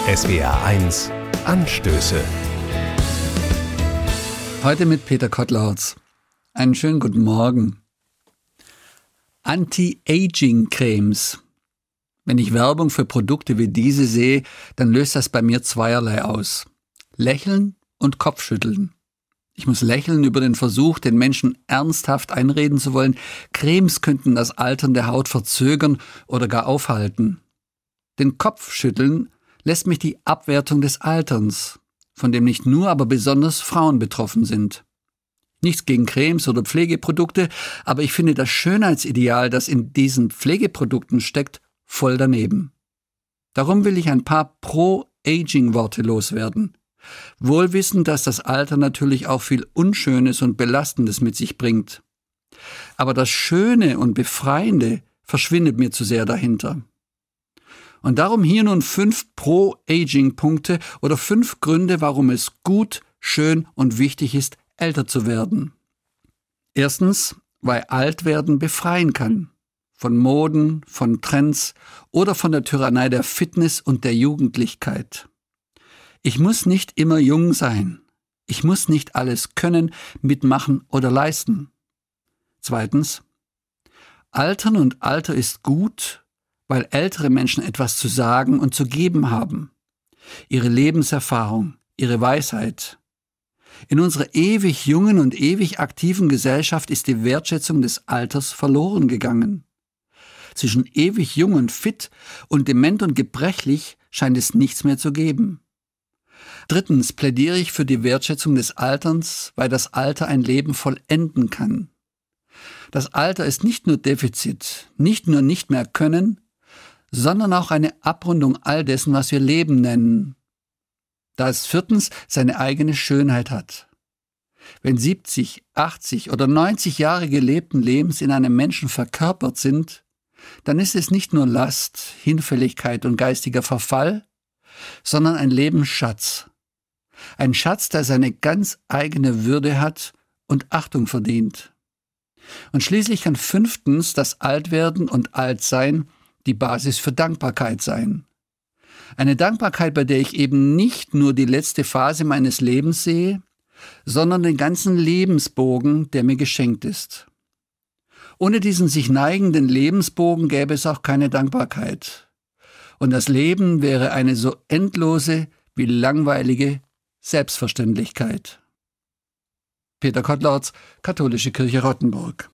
SWR1 Anstöße. Heute mit Peter Kottlautz. Einen schönen guten Morgen. Anti-Aging-Cremes. Wenn ich Werbung für Produkte wie diese sehe, dann löst das bei mir zweierlei aus. Lächeln und Kopfschütteln. Ich muss lächeln über den Versuch, den Menschen ernsthaft einreden zu wollen, Cremes könnten das Altern der Haut verzögern oder gar aufhalten. Den Kopfschütteln lässt mich die Abwertung des Alterns, von dem nicht nur, aber besonders Frauen betroffen sind. Nichts gegen Cremes oder Pflegeprodukte, aber ich finde das Schönheitsideal, das in diesen Pflegeprodukten steckt, voll daneben. Darum will ich ein paar Pro-Aging-Worte loswerden. Wohl wissend, dass das Alter natürlich auch viel Unschönes und Belastendes mit sich bringt. Aber das Schöne und Befreiende verschwindet mir zu sehr dahinter. Und darum hier nun 5 Pro-Aging-Punkte oder 5 Gründe, warum es gut, schön und wichtig ist, älter zu werden. Erstens, weil Altwerden befreien kann. Von Moden, von Trends oder von der Tyrannei der Fitness und der Jugendlichkeit. Ich muss nicht immer jung sein. Ich muss nicht alles können, mitmachen oder leisten. Zweitens, Altern und Alter ist gut, weil ältere Menschen etwas zu sagen und zu geben haben. Ihre Lebenserfahrung, ihre Weisheit. In unserer ewig jungen und ewig aktiven Gesellschaft ist die Wertschätzung des Alters verloren gegangen. Zwischen ewig jung und fit und dement und gebrechlich scheint es nichts mehr zu geben. Drittens plädiere ich für die Wertschätzung des Alterns, weil das Alter ein Leben vollenden kann. Das Alter ist nicht nur Defizit, nicht nur nicht mehr können, sondern auch eine Abrundung all dessen, was wir Leben nennen. Da es viertens seine eigene Schönheit hat. Wenn 70, 80 oder 90 Jahre gelebten Lebens in einem Menschen verkörpert sind, dann ist es nicht nur Last, Hinfälligkeit und geistiger Verfall, sondern ein Lebensschatz. Ein Schatz, der seine ganz eigene Würde hat und Achtung verdient. Und schließlich kann fünftens das Altwerden und Altsein die Basis für Dankbarkeit sein. Eine Dankbarkeit, bei der ich eben nicht nur die letzte Phase meines Lebens sehe, sondern den ganzen Lebensbogen, der mir geschenkt ist. Ohne diesen sich neigenden Lebensbogen gäbe es auch keine Dankbarkeit. Und das Leben wäre eine so endlose wie langweilige Selbstverständlichkeit. Peter Kottlautz, Katholische Kirche Rottenburg.